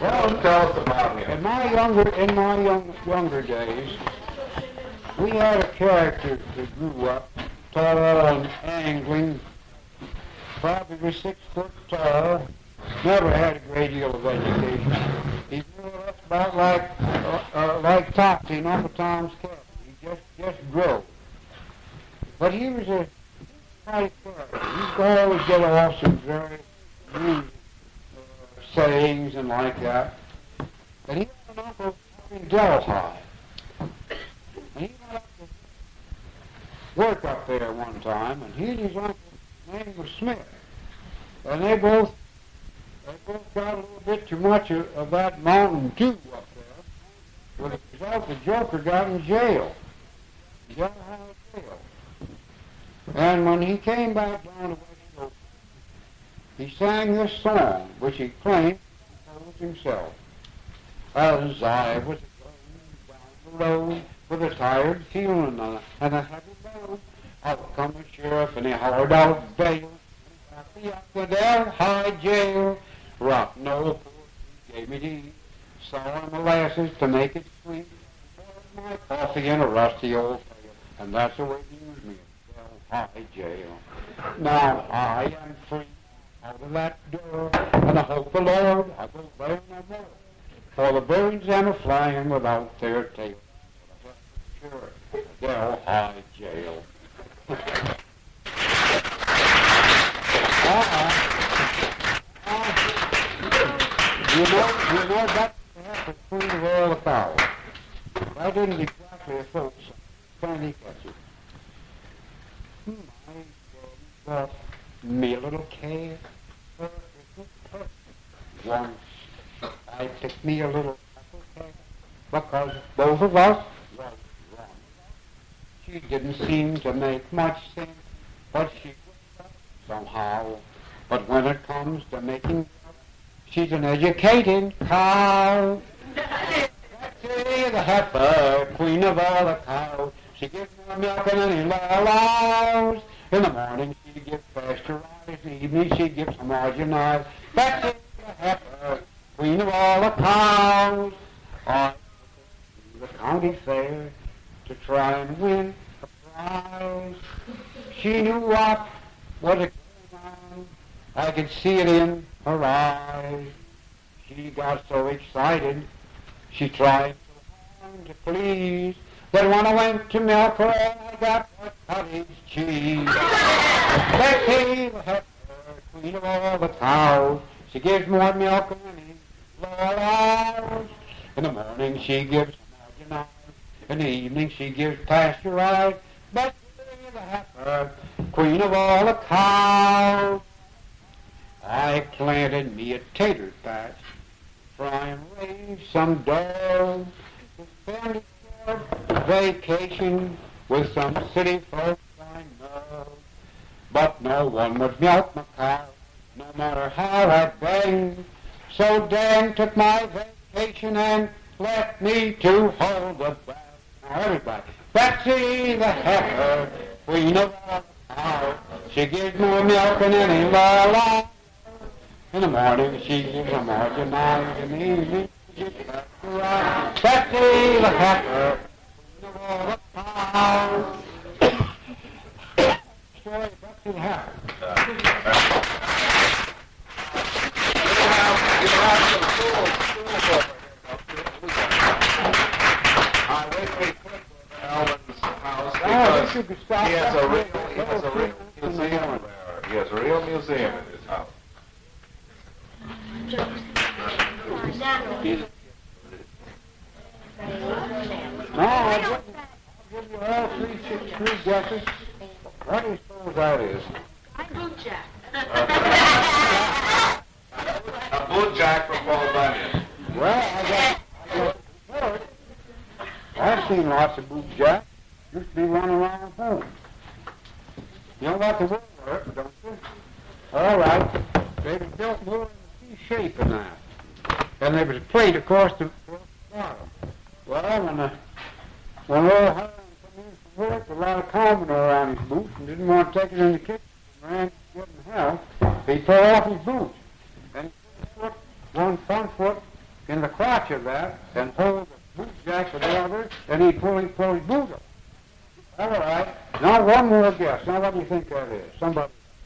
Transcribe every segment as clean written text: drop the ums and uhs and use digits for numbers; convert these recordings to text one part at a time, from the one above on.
Well, tell us about him. In my younger days, we had a character that grew up tall and angling, probably was 6 foot tall, never had a great deal of education. He grew up about like Topsy in Uncle Tom's Cabin. He just grew. But he was a nice character. He used to always get off some very rude sayings and like that. And he had an uncle in Delhi. And he went up to work up there one time, and he and his uncle's name was Smith. And they both got a little bit too much of that Mountain Dew up there. With the result, the Joker got in jail. Delhi jail. And when he came back down to West Oakland, he sang this song, which he claimed he composed himself. As I was going down the road with a tired feeling and a heavy load, out come the sheriff and he hollered out bail. Got me up to Delhi jail. Rock no port, he gave me tea. Sour molasses to make it sweet. Poured my coffee in a rusty old pail, and that's the way he used me in Delhi jail. Now I am free out of that door, and I hope the Lord I go there no more. For the birds them are flying without their tails. Sure, Delhi jail. You know that's the queen of all the cows. I didn't exactly a folk song. Can you catch it? My daddy bought me a little care. Once I took me a little care because both of us was wrong. She didn't seem to make much sense, but she was somehow. But when it comes to making, she's an educated cow. Betsy the heifer, queen of all the cows. She gives more milk than any law allows. In the morning she gives pasteurized, in the evening she gives homogenized. Betsy the heifer, queen of all the cows. I went to the county fair to try and win a prize. She knew what was going on. I could see it in her eyes. She got so excited, she tried so hard to please, that when I went to milk her, I got her cottage cheese. Becky the heifer, queen of all the cows, she gives more milk than any law allows. In the morning she gives homogenized, in the evening she gives pasteurized. Becky the heifer, queen of all the cows. I planted me a tater patch, try and raise some dough, to spend a short vacation with some city folks I know. But no one would milk my cow, no matter how I begged. So Dan took my vacation and left me to hold the bag. Now everybody, Betsy the heifer, queen of all the cows, she gives more milk than any law. In the morning she gives a homogenized, in the evening she gives pasteurized. Betsy the heifer, queen of all the cows. Story of Betsy the heifer. You have some schools over here. Wait quick with Alvin's house because he has a real museum there. He has a real museum in his house. No, I'll give you all three guesses. What do you suppose that is? Bootjack. A bootjack from Paul Bunyan. Well, I've seen lots of bootjacks. Used to be running around home. You know what the word were, don't you? All right. They were built more in a C-shape than that. And there was a plate across the bottom. Well, when old Hiram come in from work, a lot of commodore around his boots and didn't want to take it in the kitchen and ran to get in hell, he tore off his boots. And he put one front foot in the crotch of that and hold the boot jack of the other, and he'd pull his boot up. All right. Now one more guess. Now what do you think that is? Somebody.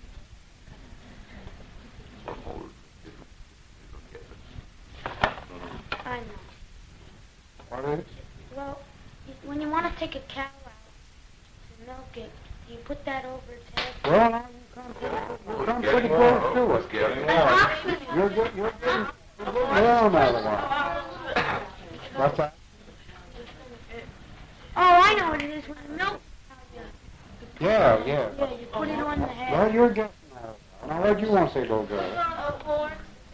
I know. What is it? Well, when you want to take a cow out to milk it, you put that over its head. Well, now you come pretty close to it. You're getting warm out of one. What's that? Oh, I know what it is. When the milk Yeah. Yeah, you put it on the head. Well, you're guessing now. Now, what do you want to say, little girl?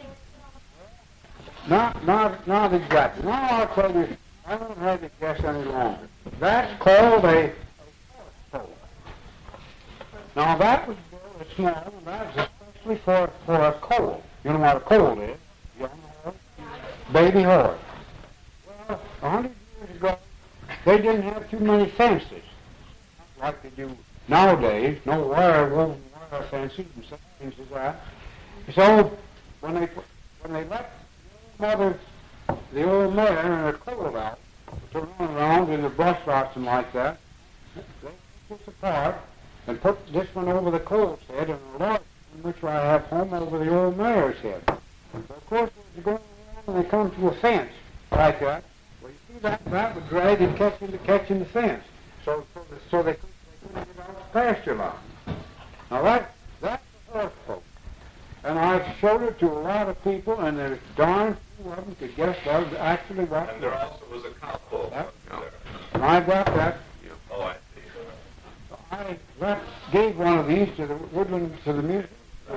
Not exactly. Now, I'll tell you, I don't have to guess any longer. That's called a pole. Now, that was very small, and that's especially for a colt. You know what a colt is? Young horse, baby horse. Well, 100 years ago, they didn't have too many fences like they do nowadays. No woven wire fences and such things as that. So when they let the old mare and her colt out to run around in the brush lots and like that, they took this apart and put this one over the colt's head and the large one, which I have home, over the old mare's head. So of course, as they're going around and they come to a fence like that, well, you see that would drag and catching the fence. So they couldn't get out the pasture lot. Now that's the horse poke. And I showed it to a lot of people, and there's darn few of them could guess that was actually what. And there also was a cow pole. And I got that. Oh, I see. I gave one of these to the woodland, to the music.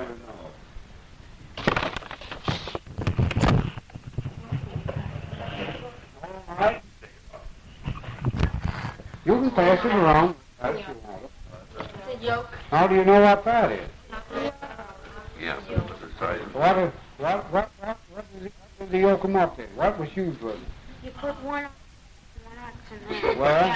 All right. You can pass it around as you want it. It's a yoke. How do you know what that is? Yes, it was a size. What did the yoke come up in? What was used with it? You put one ox in there. Well,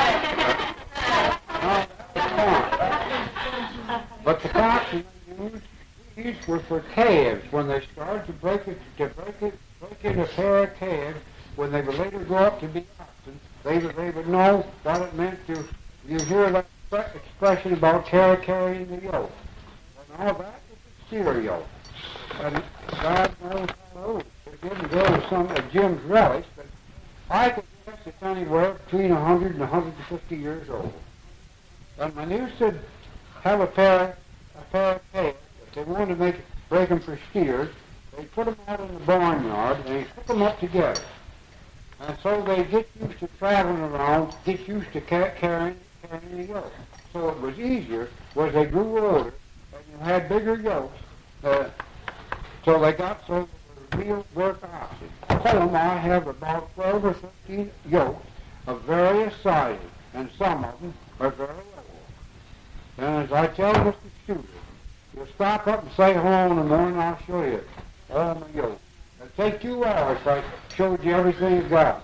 no, that's fine. But the cocks these were for calves when they started to break in a pair of calves. When they would later grow up to be oxen, they would know what it meant to. You hear that expression about carrying the yoke. Well, now that was a steer yoke, and God knows how old. It didn't go to some of Jim's relics, but I could guess it's anywhere between 100 and 150 years old. And when they used to have a pair of calves, if they wanted to break them for steers, they put them out in the barnyard and they hook them up together. And so they get used to traveling around, get used to carrying the yoke. So it was easier as they grew older, and you had bigger yokes. So they got so they were real work oxen. At home I have about 12 or 15 yokes of various sizes, and some of them are very old. And as I tell Mr. Shooter, you'll stop up and say hello in the morning, I'll show you all my yokes. It'll take 2 hours if I showed you everything you've got.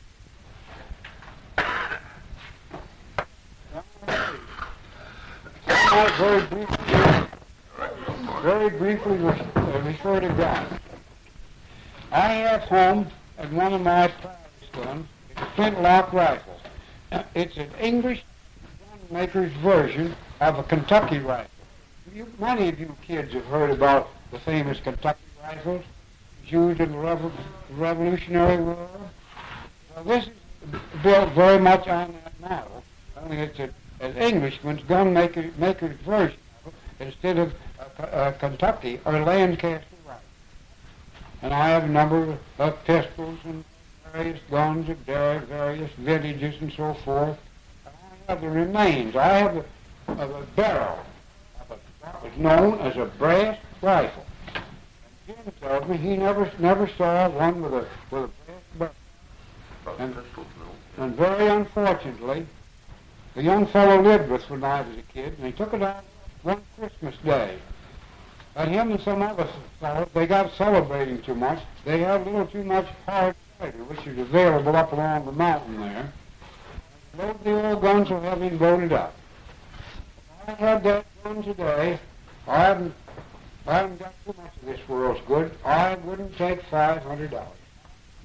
Very briefly refer to that. I have home at one of my practice guns, it's a flintlock rifle. It's an English gun maker's version of a Kentucky rifle. Many of you kids have heard about the famous Kentucky rifles used in the Revolutionary War. Well, this is built very much on that model. Only it's an Englishman's gun maker's version of it instead of Kentucky or Lancaster rifle. And I have a number of pistols and various guns of various vintages and so forth. And I have the remains. I have a barrel of what was known as a brass rifle. And Jim tells me he never saw one with a brass barrel. And very unfortunately, the young fellow lived with when I was a kid, and he took it out one Christmas day. And him and some other fellows, they got celebrating too much. They had a little too much hard cider, which is available up along the mountain there. Loaded the old guns will have him loaded up. If I had that gun today, I haven't got too much of this world's good. I wouldn't take $500.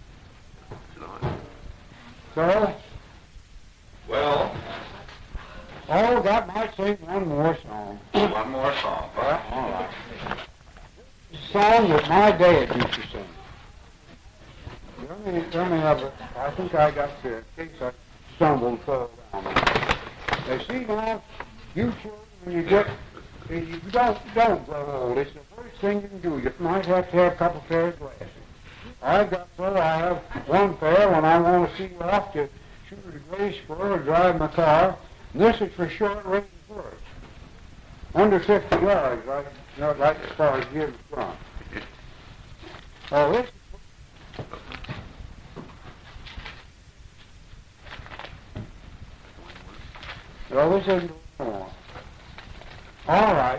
So? Well. Oh, that might sing one more song. One more song, huh? All right. The song that my dad used to sing. Let me have it. I think I got to, in case I stumble and fall down. They see now, you children, when you don't grow old. It's the first thing you can do. You might have to have a couple pairs of glasses. I have one pair when I want to see off to shoot at a gray squirrel or drive my car. And this is for short range work. Under 50 yards, right as far as here in front. Oh, this isn't on. All right.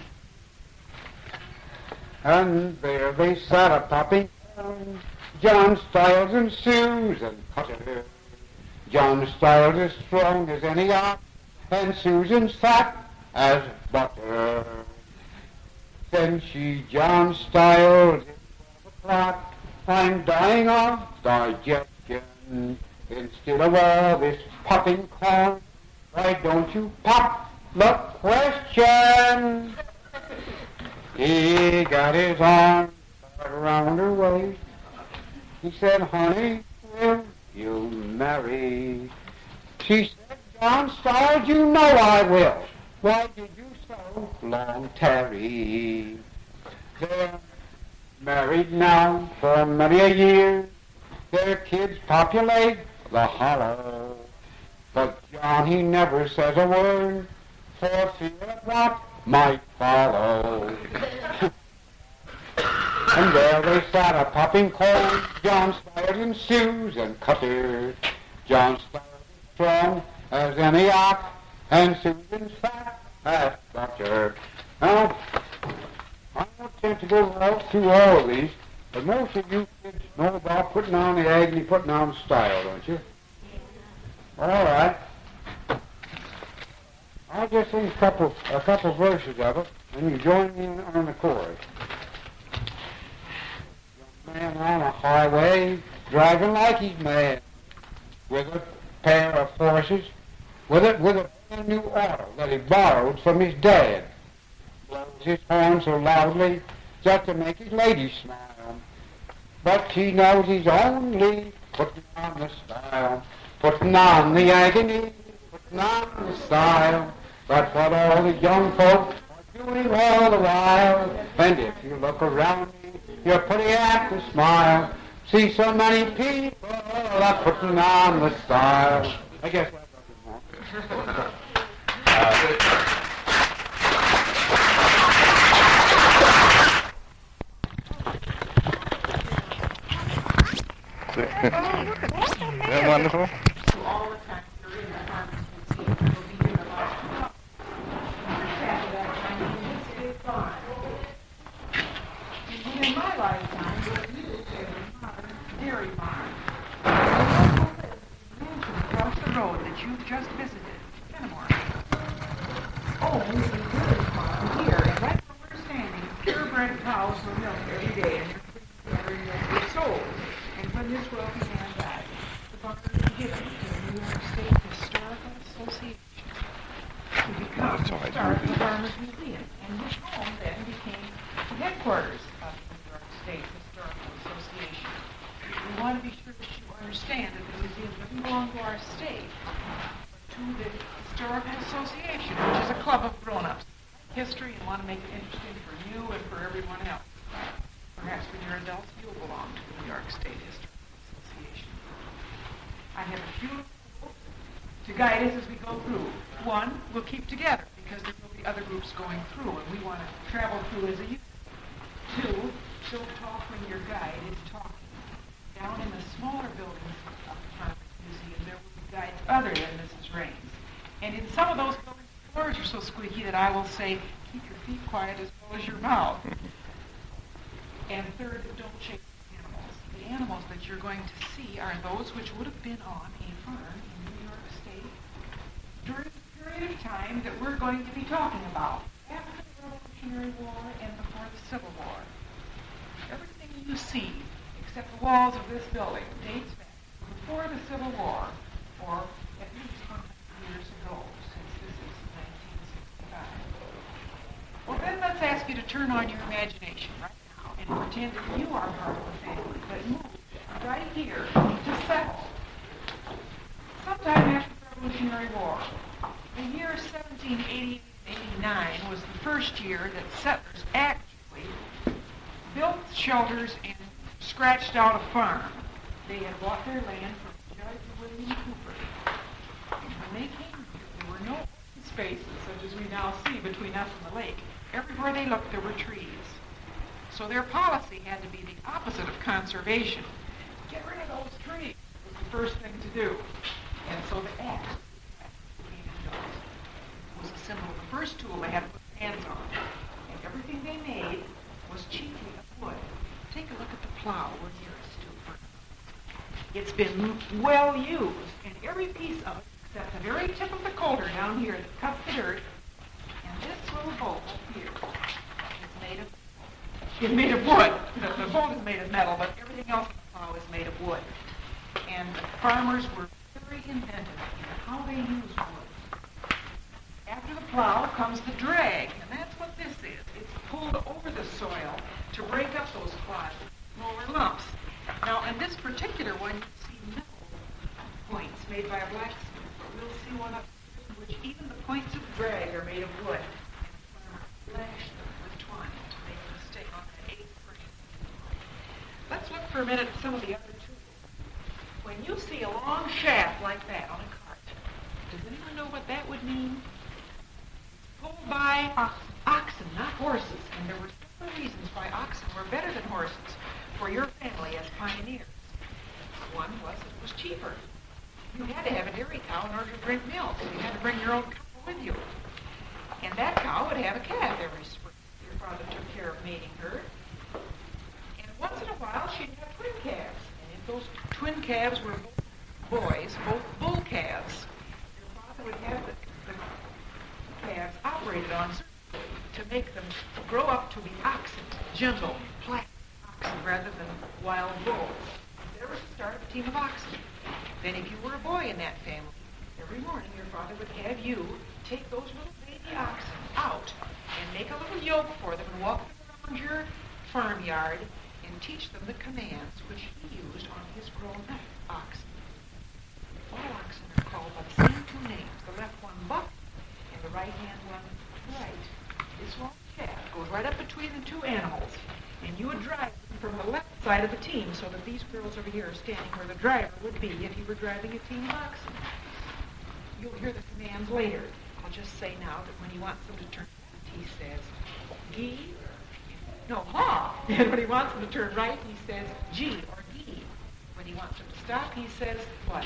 And there they sat a-popping John Stiles and Susan Cutter. John Stiles as strong as any ox, and Susan's fat as butter. Then she, John Stiles, in the clock, I'm dying of digestion. Instead of all this popping corn, why don't you pop the question? He got his arm around her waist. He said, honey, will you marry? She said, John Stiles, you know I will. Why did you so long tarry? They're married now for many a year. Their kids populate the hollow. But John, he never says a word for fear of what might follow. And there they sat a-popping corn, John Stiles and Susan Cutter. John Stiles strong as any ox, and Susan's fat as butter. Now, I don't intend to go through all of these, but most of you kids know about putting on the agony, putting on the style, don't you? All right. I'll just sing a couple verses of it, and you join me on the chorus. Young man on a highway, driving like he's mad, with a pair of horses, with a brand new auto that he borrowed from his dad. Blows his horn so loudly just to make his lady smile. But he knows he's only putting on the style, putting on the agony, putting on the style. That's what all the young folks are doing all the while. And if you look around me, you're pretty apt to smile. See so many people are putting on the style. I guess that doesn't want. Isn't that wonderful? In my lifetime, dairy farm. Across the road that you've just visited, Kenmore. Oh, we see dairy farm here, and right where we're standing, purebred cows were milked every day, and their milk was sold. And when this wealthy man died, the barn was given to the New York State Historical Association to become the Historical Farmers Museum, and his home then became the headquarters of the New York State Historical Association. We want to be sure that you understand that the museum doesn't belong to our state, but to the Historical Association, which is a club of grown-ups. History, and want to make it interesting for you and for everyone else. Perhaps when you're adults, you'll belong to the New York State Historical Association. I have a few to guide us as we go through. One, we'll keep together because there will be other groups going through, and we want to travel through as a unit. Two, don't talk when your guide is talking. Down in the smaller buildings of the Farmers Museum, there will be guides other than Mrs. Raines. And in some of those buildings, the floors are so squeaky that I will say, keep your feet quiet as well as your mouth. And third, don't chase animals. The animals that you're going to see are those which would have been on a farm in New York State during the period of time that we're going to be talking about, after the Revolutionary War and before the Civil War. Everything you see, except the walls of this building, dates back to the before the Civil War, or at least 100 years ago, since this is 1965. Well, then let's ask you to turn on your imagination right now and pretend that you are part of the family that moved right here to settle sometime after the Revolutionary War. The year 1789 was the first year that settlers actually built shelters and scratched out a farm. They had bought their land from Judge William Cooper. And when they came here, there were no open spaces such as we now see between us and the lake. Everywhere they looked, there were trees. So their policy had to be the opposite of conservation. Get rid of those trees was the first thing to do. And so the axe was a symbol of the first tool they had to put their hands on. And everything they made was chiefly of wood. Take a look at the plow we're nearest to. It's been well used, and every piece of it, except the very tip of the coulter down here that cuts the dirt, and this little bolt up here is made of wood. The bolt is made of metal, but everything else in the plow is made of wood. And the farmers were very inventive in how they used wood. After the plow comes the drag, and that's what this is. It's pulled over the soil to break up those clods, smaller lumps. Now, in this particular one, you see metal points made by a blacksmith, but we'll see one up here, which even the points of drag are made of wood. And the farmer lashed them with twine to make them stay on that 8th frame. Let's look for a minute at some of the other tools. When you see a long shaft like that on a cart, does anyone know what that would mean? Pulled by oxen, not horses. And there were several reasons why oxen were better than horses for your family as pioneers. One was it was cheaper. You had to have a dairy cow in order to drink milk, so you had to bring your own cow with you. And that cow would have a calf every spring. Your father took care of mating her. And once in a while, she'd have twin calves. And if those twin calves were both boys, both bull calves, your father would have the calves operated on to make them grow up to be oxen, gentle, flat oxen rather than wild bulls. There was the start of a team of oxen. Then if you were a boy in that family, every morning your father would have you take those little baby oxen out and make a little yoke for them and walk them around your farmyard and teach them the commands which he used on his grown-up oxen. All oxen are called by the same two names. The left one buck and the right-hand one right. This long shaft goes right up between the two animals, and you would drive them from the left side of the team so that these girls over here are standing where the driver would be if he were driving a team of oxen. You'll hear the commands later. I'll just say now that when he wants them to turn left, he says, gee, no, haw. And when he wants them to turn right, he says, gee, or gee. When he wants them to stop, he says, what?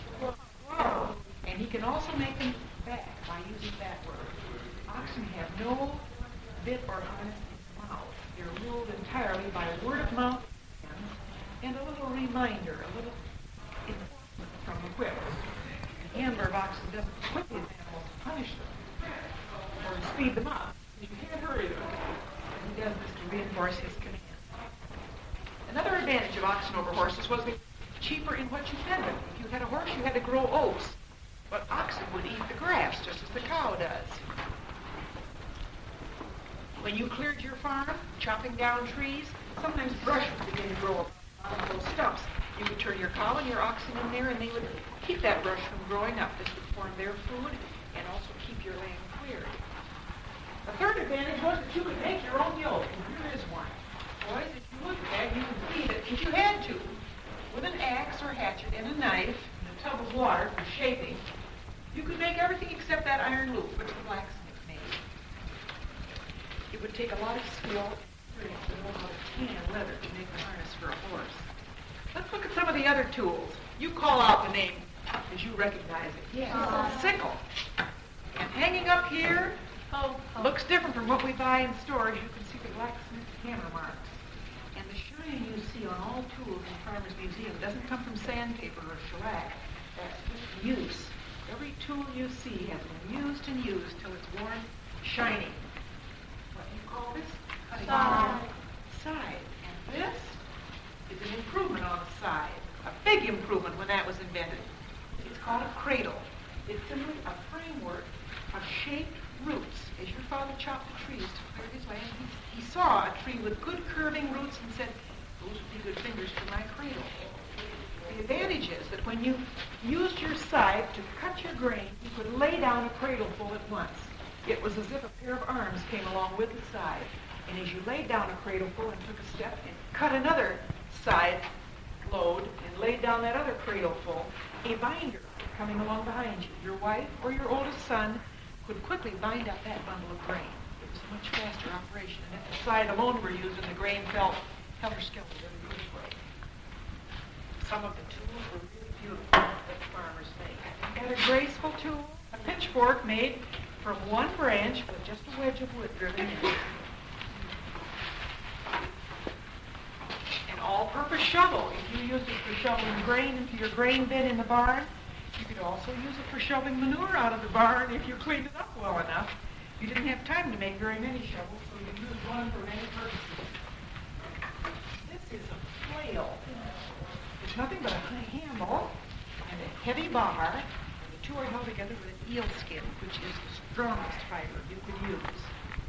Whoa. And he can also make them back by using that word. Oxen have no bit or harness in the mouth. They're ruled entirely by word of mouth and a little reminder, a little enforcement from the whip. The handler of oxen doesn't whip his animals to punish them or to speed them up. You can't hurry them. And he does this to reinforce his command. Another advantage of oxen over horses was they were cheaper in what you fed them. If you had a horse, you had to grow oats. But oxen would eat the grass just as the cow does. When you cleared your farm, chopping down trees, sometimes brush would begin to grow up on those stumps. You would turn your cow and your oxen in there, and they would keep that brush from growing up. This would form their food and also keep your land cleared. The third advantage was that you could make your own yoke, and here is one. Boys, if you look at that, you can see that if you had to, with an axe or hatchet and a knife and a tub of water for shaping, you could make everything except that iron loop, which the blacksmith made. It would take a lot of skill and experience to know how to tan leather to make the harness for a horse. Let's look at some of the other tools. You call out the name as you recognize it. Yes, sickle. And hanging up here looks different from what we buy in stores. You can see the blacksmith hammer marks. And the shine you see on all tools in Farmer's Museum doesn't come from sandpaper or shellac. That's just use. Every tool you see has been used and used till it's worn shiny. What do you call this? Side. And this is an improvement on the side. A a big improvement when that was invented. It's called a cradle. It's simply a framework of shaped roots. As your father chopped the trees to clear his land, he saw a tree with good curving roots and said, those would be good fingers for my cradle. The advantage is that when you used your scythe to cut your grain, you could lay down a cradleful at once. It was as if a pair of arms came along with the scythe. And as you laid down a cradleful and took a step and cut another scythe load and laid down that other cradleful, a binder coming along behind you, your wife or your oldest son, could quickly bind up that bundle of grain. It was a much faster operation. And if the scythe alone were used and the grain fell helter-skelter every which way. Some of the tools were really beautiful that farmers make. And a graceful tool, a pitchfork made from one branch with just a wedge of wood driven in. An all-purpose shovel. If you used it for shoveling grain into your grain bin in the barn, you could also use it for shoveling manure out of the barn if you cleaned it up well enough. You didn't have time to make very many shovels, so you used one for many purposes. This is a flail. It's nothing but a handle and a heavy bar, and the two are held together with an eel skin, which is the strongest fiber you could use.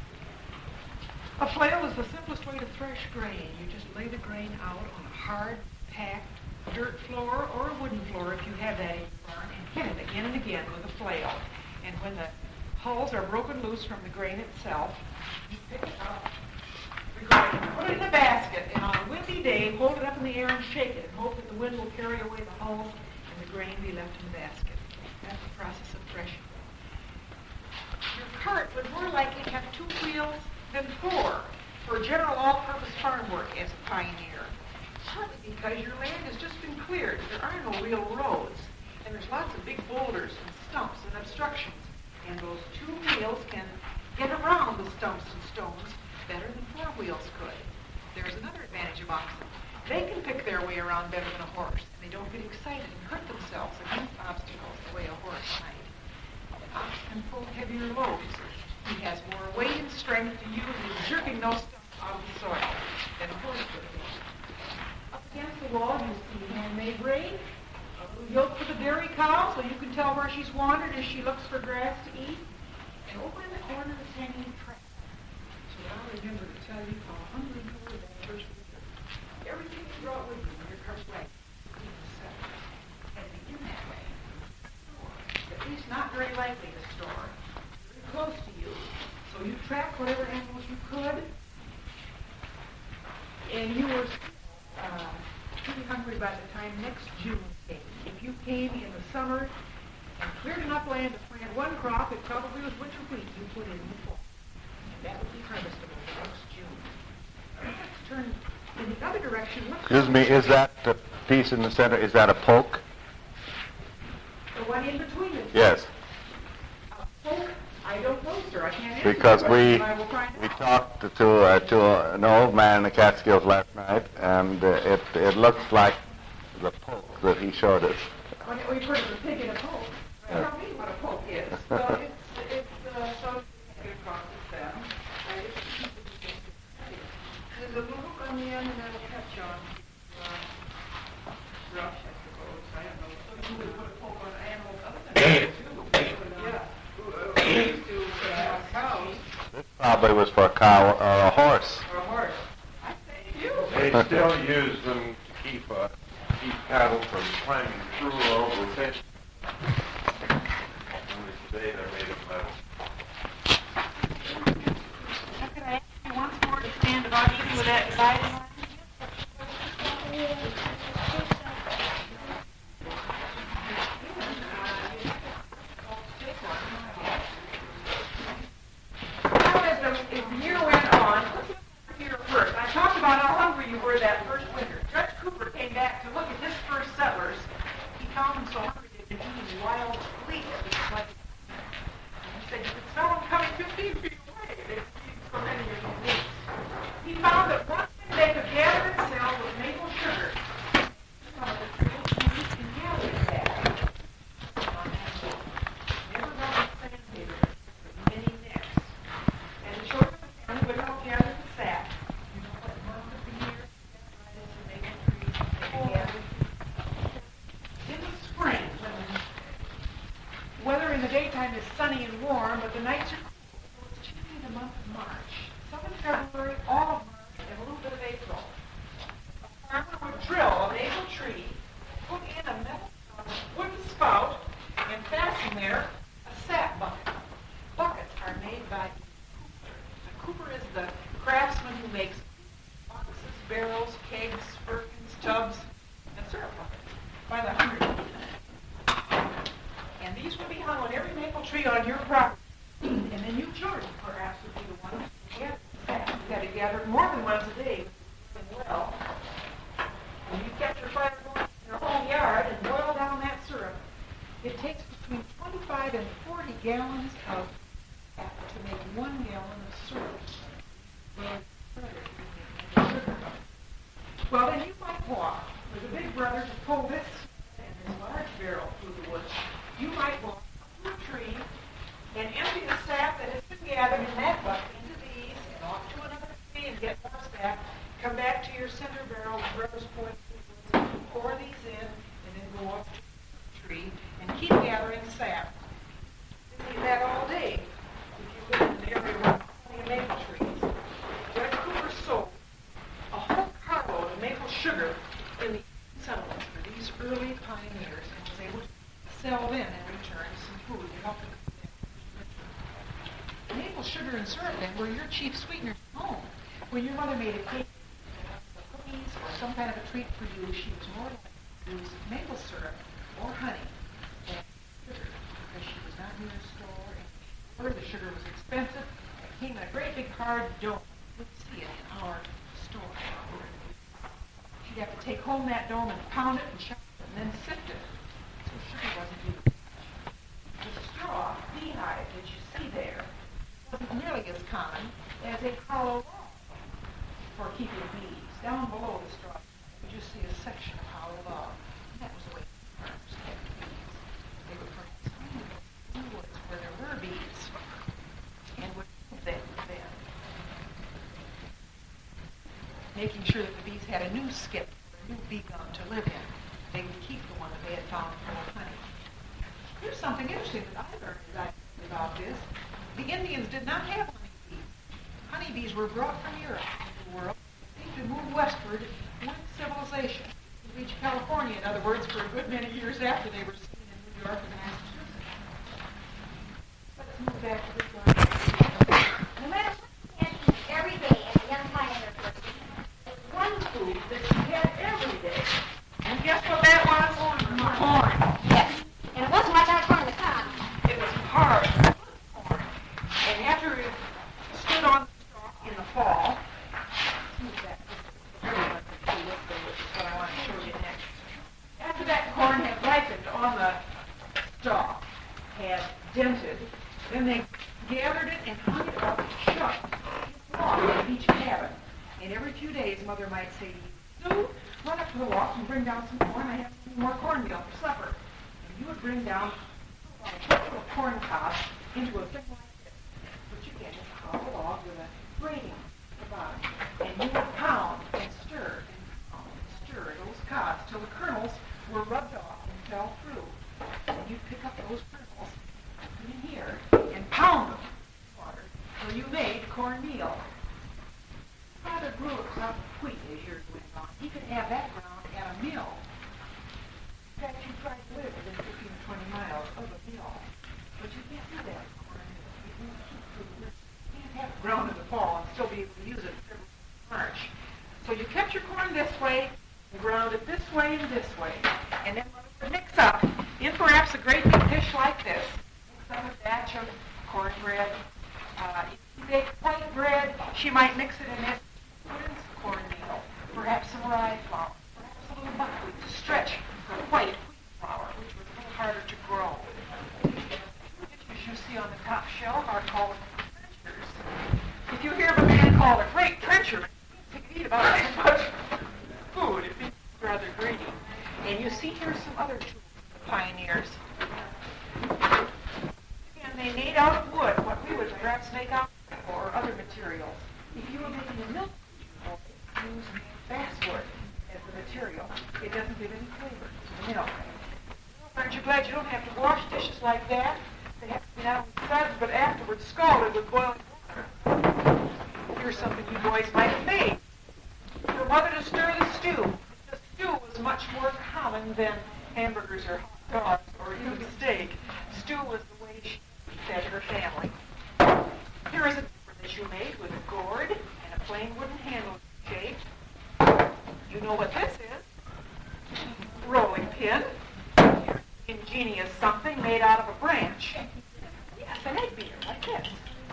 A flail is the simplest way to thresh grain. You just lay the grain out on a hard, packed dirt floor or a wooden floor if you have that in your barn, and hit it again and again with a flail. And when the hulls are broken loose from the grain itself, you pick it up, the grain, put it in a basket, and on a windy day, hold it up in the air and shake it, and hope that the wind will carry away the hulls and the grain be left in the basket. That's the process of threshing. Your cart would more likely have 2 wheels than 4 for general all-purpose farm work as a pioneer. Partly because your land has just been cleared. There are no real roads. And there's lots of big boulders and stumps and obstructions. And those 2 wheels can get around the stumps and stones better than 4 wheels could. There's another advantage of oxen. They can pick their way around better than a horse. And they don't get excited and hurt themselves against obstacles the way a horse might. An ox can pull heavier loads. He has more weight and strength to use in jerking those stumps out of the soil than a horse would. Up against the wall, you see handmade rain, a little yoke for the dairy cow so you can tell where she's wandered as she looks for grass to eat. And over in the corner is hanging a trap. So I'll remember to tell you how hungry you were that first winter. Everything you brought with you in your cart's wagon, had to be in that way. At least not very likely to store. Very close to you. So you tracked whatever animals you could. And you were pretty hungry by the time next June came. If you came in the summer and cleared enough land to plant one crop, it probably was winter wheat you put in the fall. And that would be harvestable next June. Let's turn in the other direction. Excuse me, is that the piece in the center, is that a poke? The one in between the two? Yes. A poke? I don't know, sir. I can't answer Because the question. I will find we out. talked to an old man in the Catskills last night, and it looks like the poke that he showed us. When we put a pig in a poke. Yeah. Tell me what a poke is. So it's so good process then. There's a little hook on the end and that'll catch on brush, I suppose. I don't know. So you would put a poke on animals other than that too. Yeah. We used to cows This probably was for a cow or a horse. or a horse. I say you. They still use them to keep cattle from climbing through or over fences. Only today they're made of metal. How can I ask you once more to stand about even with that dividing line? As the year went on, let's look at the year first. I talked about how hungry you were that first winter. Judge Cooper came back to look at his first settlers. He found them so hungry they'd been eating wild wheat at least like. He said you could smell them coming 15 feet away. They'd eaten so many of these weeks. He found that one thing they could summertime is sunny and warm, but the nights are cool. So it's chilly in the month of March. Some in February, all of March, and a little bit of April. A farmer would drill a maple tree, put in a metal wooden spout, and fasten there a sap bucket. Buckets are made by a cooper. A cooper is the craftsman who makes boxes, barrels, kegs, firkins, tubs, and syrup buckets by the hundred. And these would be hung on every maple tree on your property. And then you children, perhaps, would be the ones who gather sap. You had to gather it more than once a day. Well, when you kept your fire going in your own yard and boil down that syrup, it takes between 25 and 40 gallons of sap to make 1 gallon of syrup. Well, then you might walk with a big brother to pull this and this large barrel through the woods. You might walk up to a tree and empty the sap that has been gathered in that bucket into these, and off to another tree and get more sap. Come back to your cinder barrel with brother's point, pour these in, and then go up to the tree and keep gathering sap. You can do that all day if you live in an area with plenty of maple trees. Red Cooper sold a whole carload of maple sugar in the settlements for these early pioneers and was able to sell them in return some food to help them. Maple sugar and syrup then were your chief sweeteners at home. When your mother made a cake, cookies, or some kind of a treat for you, she was more likely to use maple syrup or honey than sugar because she was not near a store. And the sugar was expensive. It came in a great big hard dough. You would see it in our store. She'd have to take home that dough and pound it and chop it and then sift it. So sugar wasn't used. The straw beehive that you see there wasn't nearly as common as a hollow log for keeping bees. Down below the straw, you just see a section of hollow log. And that was the way farmers kept bees. They would perhaps find the woods where there were bees and would move them then, making sure that the bees had a new skip, a new bee gum to live in. They would keep the one that they had found full of honey. Here's something interesting that I learned about this. The Indians did not have honeybees. Honeybees were brought from Europe into the world. They seemed to move westward with civilization. To reach California, in other words, for a good many years after they were seen in New York and Massachusetts. Let's move back to this one. No matter what you had every day as a young pioneer person, there's one food that you had every day. And guess what that was? Corn. Yes. And it wasn't much like corn in the cob. It was hard corn. And after it stood on the stalk in the fall, what I want to show you next. After that corn had ripened on the stalk, had dented, then they gathered it and hung it up shut in each cabin. And every few days, Mother might say to you, Sue, run up to the loft and bring down some corn. I have some more cornmeal for supper. And you would bring down a couple of corn cobs into a thing like this, which again is a hollow log with a grating at the bottom. And you would pound and stir those cobs till the kernels were rubbed off and fell through. And you'd pick up those kernels, put them in here, and pound them in water till you made cornmeal. Father grew a crop of wheat as years went on. He could have that ground at a mill. In fact, you tried to live within 15 or 20 miles of a mill. But you can't do that in cornmeal. You can't have it ground in the fall and still be able to use it in March. So you kept your corn this way, and ground it this way and this way. And then Mother would mix up in perhaps a great big dish like this. Mix up a batch of cornbread. If you bake white bread, she might mix it in this. Put in some cornmeal, perhaps some rye flour, perhaps a little buckwheat to stretch the white wheat flour, which was a little harder to grow. The dishes you see on the top shelf are called trenchers. If you hear of a man called a great trencher, he can eat about as much food if he's rather greedy. And you see here some other tools of the pioneers. And they made out of wood what we would perhaps make out of or other materials. If you were making a milk, use basswood as the material. It doesn't give any flavor to the milk. Aren't you glad you don't have to wash dishes like that? They have to Now, sudden, but afterwards scalded with boiling water. Here's something you boys might have made. Your mother to stir the stew. The stew was much more common than hamburgers or hot dogs or even steak. Stew was the way she fed her family. Here is a dinner that you made with a gourd and a plain wooden handle shape. You know what this is? Rolling pin. Ingenious something made out of a branch. Yes, an egg beater like this.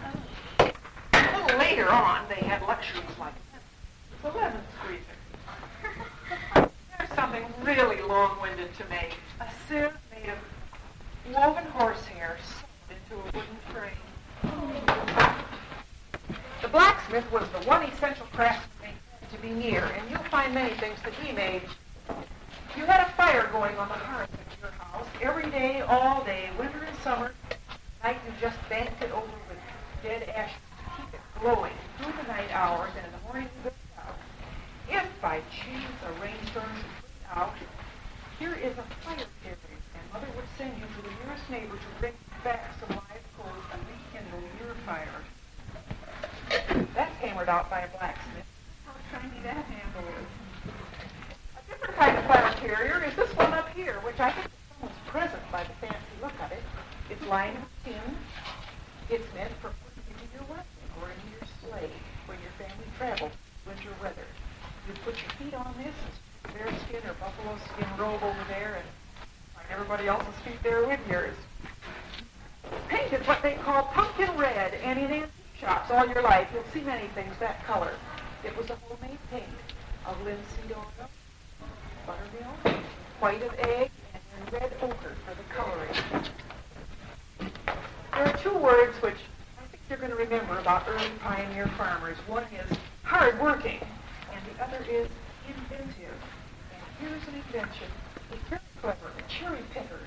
A little later on, they had luxuries like the lemon squeezer. There's something really long-winded to make. A sieve made of woven horsehair sewed into a wooden frame. The blacksmith was the one essential craftsman to be near, and you'll find many things that he made. You had a fire going on the hearth at your house every day, all day, winter and summer. At night you just banked it over with dead ashes to keep it glowing through the night hours, and in the morning you put it out. If by chance a rainstorm should put it out, here is a fire carrier, and Mother would send you to the nearest neighbor to bring back some live coals and rekindle your fire. That's hammered out by a blacksmith. How tiny that handle is. A different kind of fire carrier is this one up here, which I think is almost present by the fancy look of it. It's lined with tin. It's meant for putting into your wagon or into your sleigh when your family travels winter weather. You put your feet on this and stick bear skin or buffalo skin robe over there and find everybody else's feet there with yours. Painted what they call pumpkin red, and in antique shops all your life you'll see many things that color. It was a homemade paint of linseed oil, buttermilk, white of egg, and then red ochre for the coloring. There are two words which I think you're going to remember about early pioneer farmers. One is hard-working, and the other is inventive. And here's an invention. It's very clever, a cherry picker.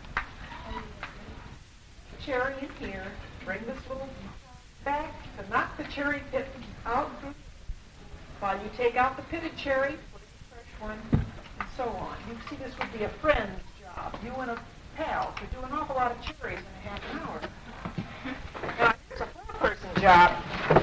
Cherry in here, bring this little back to knock the cherry pit out. While you take out the pitted cherry, put in a fresh one, and so on. You see, this would be a friend's job. You and a pal could do an awful lot of cherries in a half an hour. Now, here's a four-person job.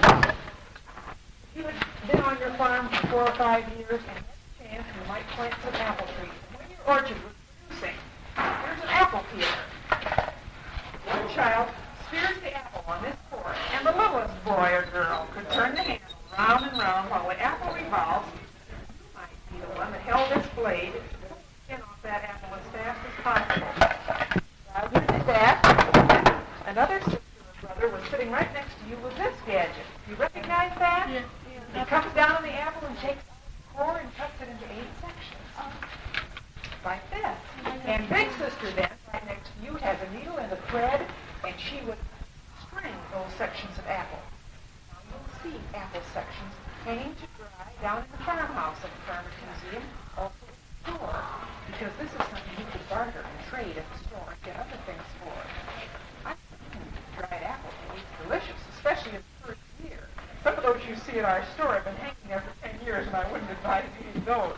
If you had been on your farm for 4 or 5 years and had a chance, you might plant some apple trees. When your orchard was producing, here's an apple peeler. One child spears the apple on this board, and the littlest boy or girl could turn the handle round and round while the apple revolves. You might be the one that held this blade to pull the skin off that apple as fast as possible. While you did that, another sister or brother was sitting right next to you with this gadget. You recognize that? Yes. He comes down on the apple and takes the core and cuts it into 8 sections. Like this. And big sister then, right next to you, has a needle and a thread, and she would string those sections of apple. Now you'll see apple sections hanging to dry down in the farmhouse of the Farmer's Museum, also in the store, because this is something you could barter and trade at the store and get other things for. I think dried apple is delicious, especially in the first year. Some of those you see at our store have been hanging there for 10 years, and I wouldn't advise eating those.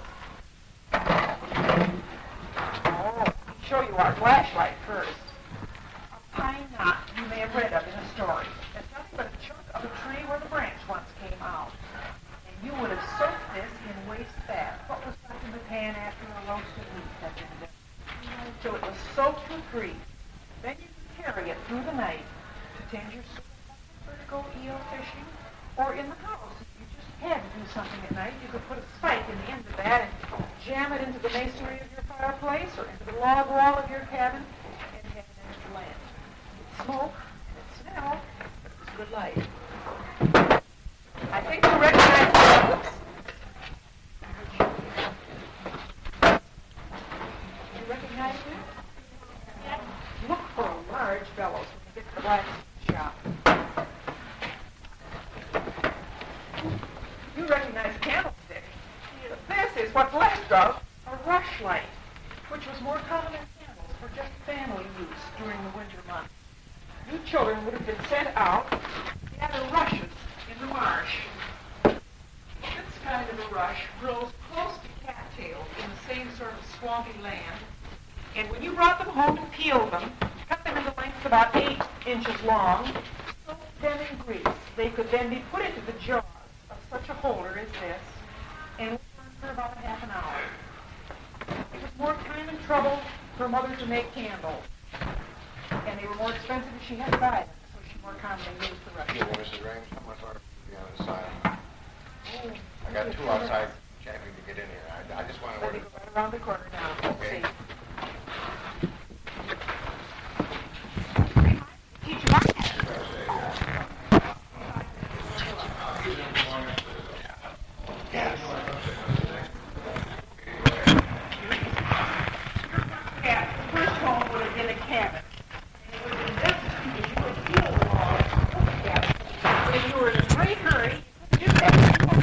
Oh, let me show you our flashlight first. A pine knot you may have read of in a story. It's nothing but a chunk of a tree where the branch once came out. And you would have soaked this in waste fat. What was left in the pan after a roasted meat had been done? So it was soaked with grease. Then you could carry it through the night to tend your soup or to go eel fishing. Or in the house, if you just had to do something at night, you could put a spike in the end of that and jam it into the masonry of your fireplace or into the log wall of your cabin and have an extra lamp. It'd smoke and it'd smell, but it was good light. I think you recognize this. You recognize this? Yes. Look for a large bellows when you get to the blacksmith shop. You recognize candlestick. This is what's left of a rushlight, which was more common than candles for just family use during the winter months. You children would have been sent out to gather rushes in the marsh. This kind of a rush grows close to cattails in the same sort of swampy land. And when you brought them home and peeled them, cut them into lengths about 8 inches long, soaked them in grease. They could then be put into the jar of such a holder as this and burn for about a half an hour. It was more time and trouble for Mother to make candles, and they were more expensive if she had to buy them, so she more commonly used the rest. Yeah, well, Mrs. Rames, how much are you on the side? Oh, I got 2 outside champing to get in here. I just want to let me order. go right around the corner now. Let's Okay. see. Teach you what? Yes. Yeah, the first home would have been a cabin. And it would have been this, if you could feel the walls of the cabin. But if you were in a great hurry, you could do that.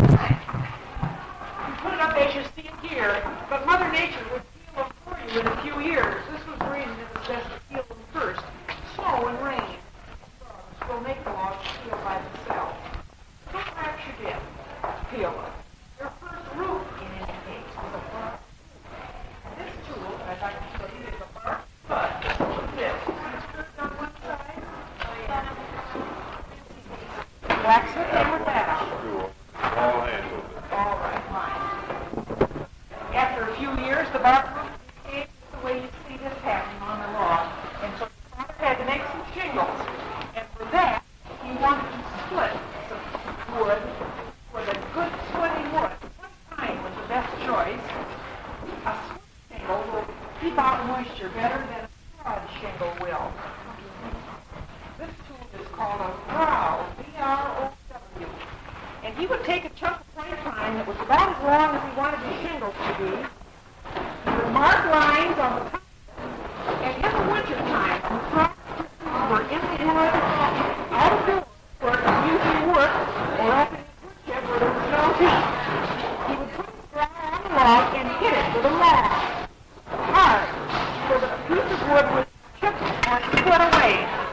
You put it up as you see it here, but Mother Nature would peel them for you in a few years. This was the reason it was best to peel them first. Snow and rain will make the logs peel by themselves. So perhaps you did peel them. Your first roof, in any case, was a bark. This tool, I'd like to show you, is a bark bud. This. It's curved on one side. Blacksmith hammered that out. All hands with it. All right, fine. After a few years, the bark roof became the way you see this happening on the log. And so the father had to make some shingles. And for that, he wanted to split some wood with a good splitting wood. What kind was the best choice? A split shingle will keep out moisture better than a broad shingle will. This tool is called a row, V-R-O-W. And he would take a chunk of plank pine that was about as long as he wanted the shingles to be. He would mark lines on the top. And in the wintertime, when frost were in the wood, out of doors, where it usually worked, or up in the woodshed where there was no heat, he would put the straw on the log and hit it with a log, hard, so that a piece of wood would chip or split away.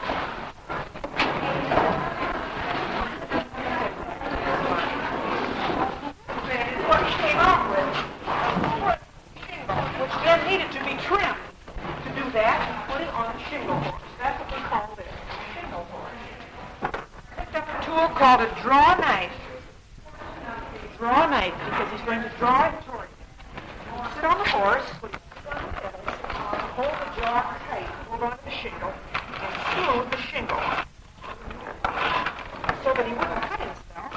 That is what he came out with, a split shingle, which then needed to be trimmed. To do that, he put it on a shingle horse. That's what we call this, a shingle horse. Picked up a tool called a draw knife. Draw knife, because he's going to draw it toward you. He'll sit on the horse, put his feet on the pedals, hold the jaw tight, hold on to the shingle, and smooth the shingle so that he wouldn't cut himself.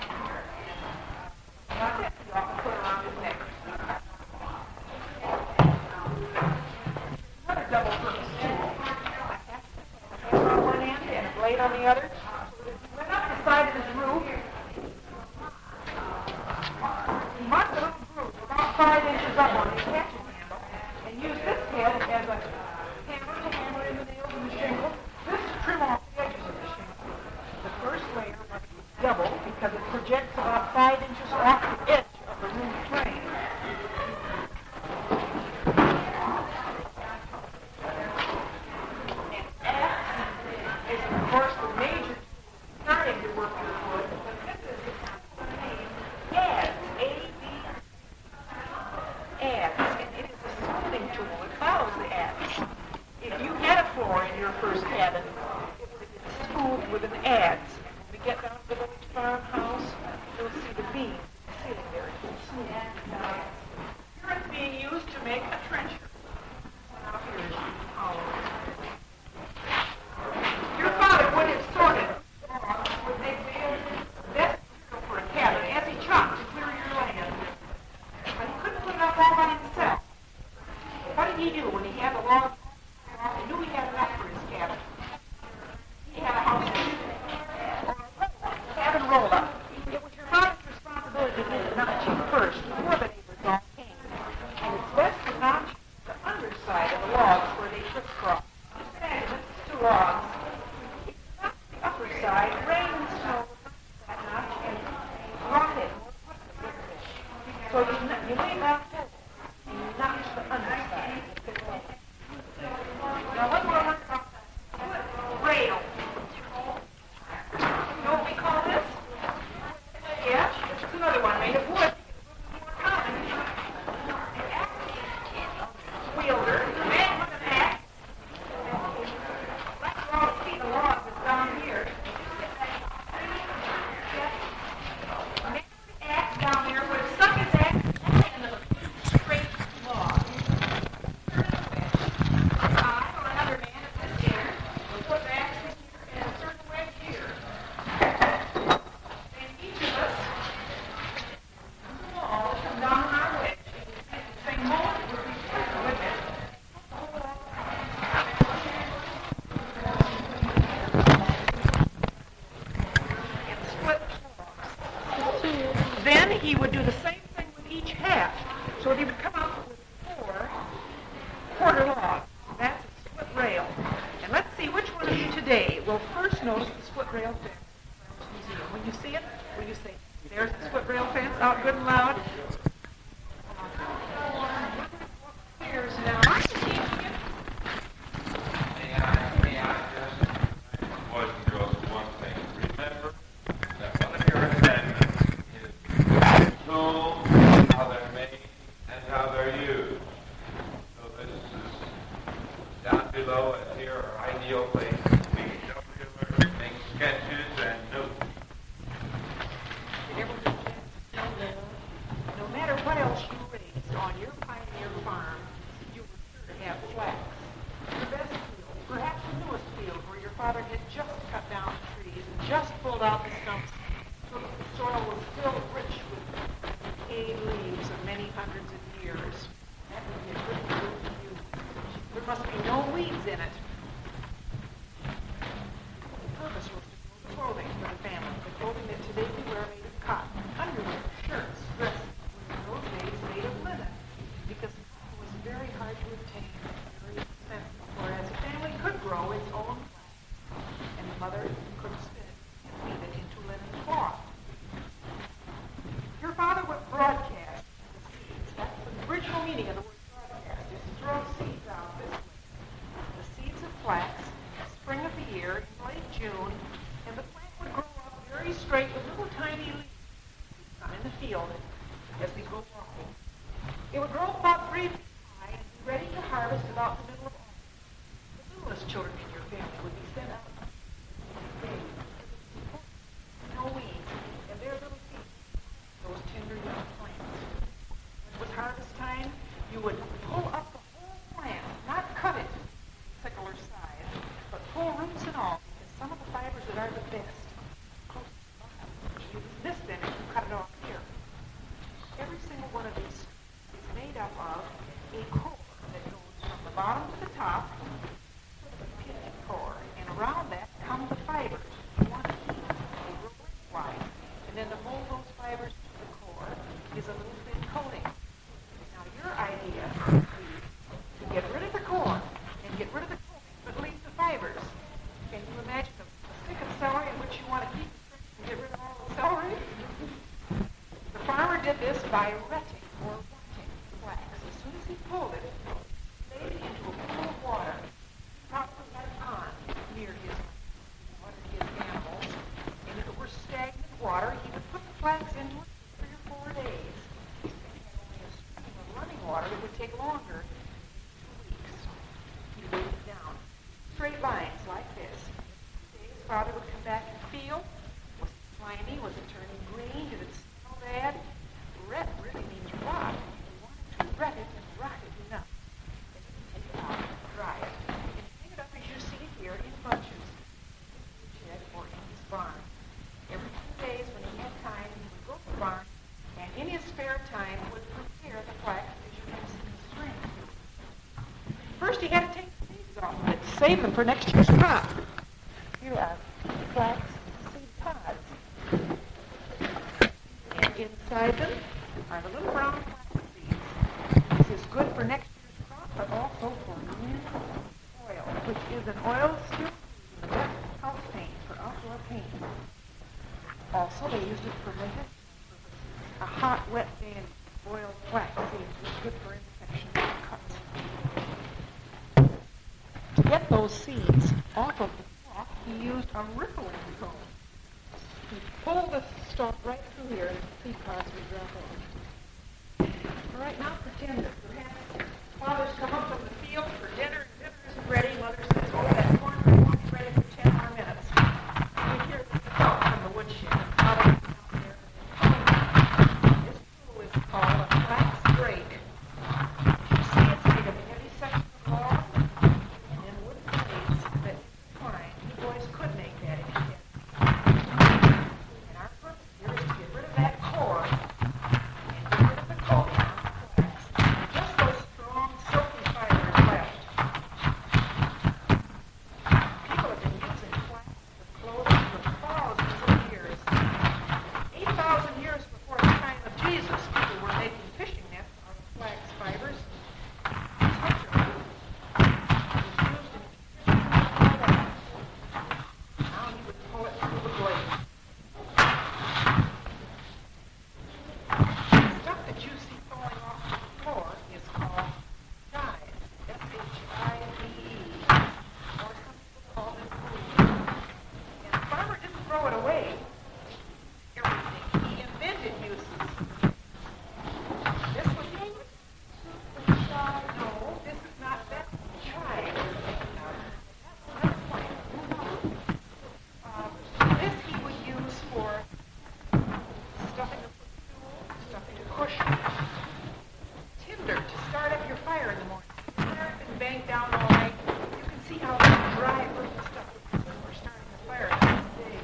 That's it. You often put it around his neck. Another double-purpose tool. A hammer on one end and a blade on the other. Went up the side of his roof. He marked a little groove about 5 inches up on his hatchet handle and used this head as a hammer to hammer in the nails in the shingle. This to trim off the edges of the shingle. The first layer must be double because it projects about 5 inches off the edge of the roof frame. Is of course the major starting to work with wood, but this is the name adze, A-D, adze, and it is a smoothing tool. It follows the adze. If you had a floor in your first cabin, it would have been smoothed with an adze. When we get down to the village farmhouse, you'll see the beam sitting there. It's been smoothed with an adze. Here it's being used to make a trencher. Now here is the hollow. Your father would have sorted logs would make the best material for a cabin as he chopped to clear your land. But he couldn't put it up all by himself. What did he do when he had the log off? He knew he had enough for his cabin. He had a house or a cabin roll-up. It was your father's responsibility to make the notching first before the neighbors all came. And it's best to notch the underside of the logs where they crisscross. Imagine this is 2 logs. The upper side, rain and snow that notch and rot it more quickly. So you lay that hole and you notch the underside. Now one more word about wood rail. You know what we call this? Yeah, it's another one made of wood. Wielder, man with an axe, half. So they would come up with 4 quarter logs. That's a split rail. And let's see, which one of you today will first notice the split rail fence at the museum? When you see it, will you say, there's the split rail fence, out good and loud? Here's now. Boys and girls, one thing. Remember that one of your amendments is tools, how they're made, and how they're used. So this is down below and here are ideal places to be. Make sketches and notes. No matter what else you raised on your pioneer farm, you were sure to have flax. The best field, perhaps the newest field, where your father had just cut down the trees and just pulled out the stumps, so that the soil was still rich with decayed leaves of many hundreds of years. That would be a good field for you. There must be no weeds in it. The purpose was to grow clothing for the family, the clothing that today we wear made of cotton, underwear, shirts, dresses, were in those days made of linen, because cotton was very hard to obtain and very expensive, whereas a family could grow its own flax, and the mother could spin it and weave it into linen cloth. Your father would broadcast the seeds. That's the original meaning of the word broadcast, is to throw seeds out this way. The seeds of flax, spring of the year, in late June, and the plant would grow up very straight with little tiny leaves in the field as we go walking. It would grow about 3 feet high and be ready to harvest about the middle of August. The littlest children in your family would be sent out no weeds, and their little feet, those tender young plants. When it was harvest time, you would pull up the whole plant, not cut it sickle or scythe, but pull roots and all, because some of the fibers that are the best, you miss them if you cut it off here. Every single one of these is made up of a core that goes from the bottom to the top, the pith core, and around that come the fibers. One piece, they grow lengthwise, and then to hold those fibers to the core is a little thin coating. Now your idea would be to get rid of the core and get rid of the coating, but leave the fibers. Can you imagine a stick of celery in which you want to keep the stick and get rid of all the celery? The farmer did this by retting or rutting flax. As soon as he pulled it, he laid it into a pool of water, probably at a pond near his animals. And if it were stagnant water, he would put the flax into it for 3 or 4 days. If he had only a stream of running water, it would take longer, 2 weeks. He laid it down. Straight lines like this. His father would come back and feel. Was it slimy? Was it turning green? Did it smell bad? Ret really means rot. He wanted to ret it and rot it enough. Then he would take it out and dry it. And hang it up as you see it here in bunches in his shed or in his barn. Every 2 days when he had time, he would go to the barn and in his spare time would prepare the flax as you can see in the string. First he had to take the seeds off of it to save them for next year's crop. Here are flax seed pods. And inside them are the little brown flax seeds. This is good for next year's crop, but also for green oil, which is an oil still used in wet house paint for outdoor paint. Also, they used it for medicinal purposes. A hot, wet day of boiled flax seeds was good for infections and cuts. To get those seeds off of the cloth, he used a rippling comb. He pulled the stalk right through here, and the seed pods would drop off. All right, now pretend that perhaps father's come up from the field for dinner, and dinner isn't ready. Mother says, oh, that corn won't be ready for 10 more minutes. You hear the smoke from the woodshed. Father comes out there. This tool is called a flax rake. You see it's made of a heavy section of log and then wooden blades that twine. You boys could make that if you had. And our purpose here is to get rid of that core and get rid of the coating on the flax. tinder to start up your fire in the morning. It's been banked down all night. You can see how that dry earth and stuff looks when we're starting the fire the next day.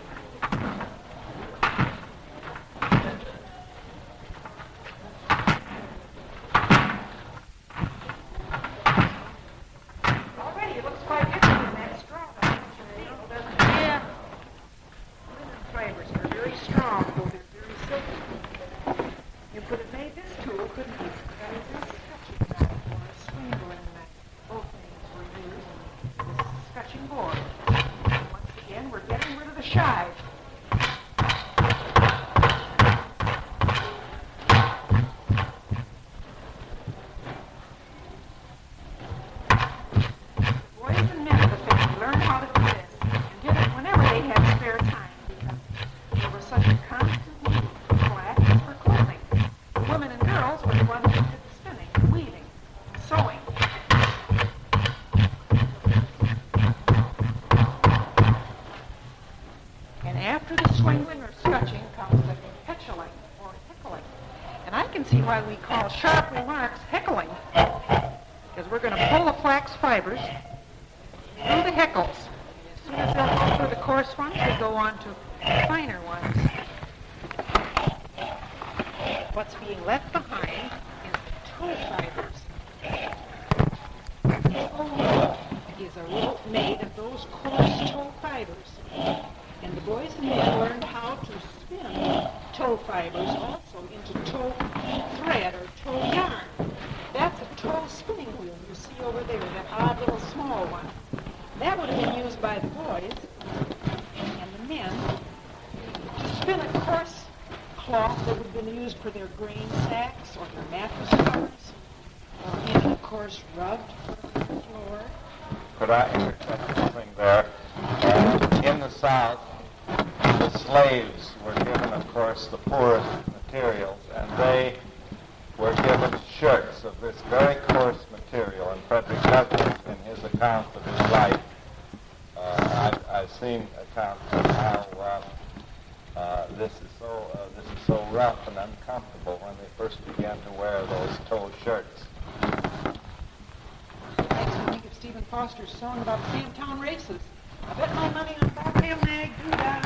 Already it looks quite different in that straw. Yeah. Linen fibers are very strong, though they're very silky. You could have made this tool, couldn't you? That is this sketching knife or a swingling knife. Both names were used in this sketching board. Once again, we're getting rid of the shive. Boys and men of the family learned how to do this and did it whenever they had spare time because there was such a constant need for flax for clothing. The women and girls were the ones who did the spinning, and weaving, and sewing. And after the swingling or scutching comes the hecheling or heckling. And I can see why we call sharp remarks heckling, because we're going to pull the flax fibers through the heckles. As soon as they'll go through the coarse ones, we go on to finer ones. What's being left behind is the toe fibers. The toe is a rope made of those coarse toe fibers. And the boys and men learned how to spin toe fibers also into toe thread or toe yarn. That's a toe spinning wheel you see over there, that odd little small one. That would have been used by the boys and the men to spin a coarse cloth that would have been used for their grain sacks or their mattress covers, or even a coarse rug for the floor. Could I interject something there? In the South, the slaves were given, of course, the poorest materials, and they were given shirts of this very coarse material. And Frederick Douglass, in his account of his life, I've seen accounts of how this is so rough and uncomfortable when they first began to wear those toe shirts. Makes me think of Stephen Foster's song about the Sandtown races. I bet my money on Bobtail Nag, doo-dah.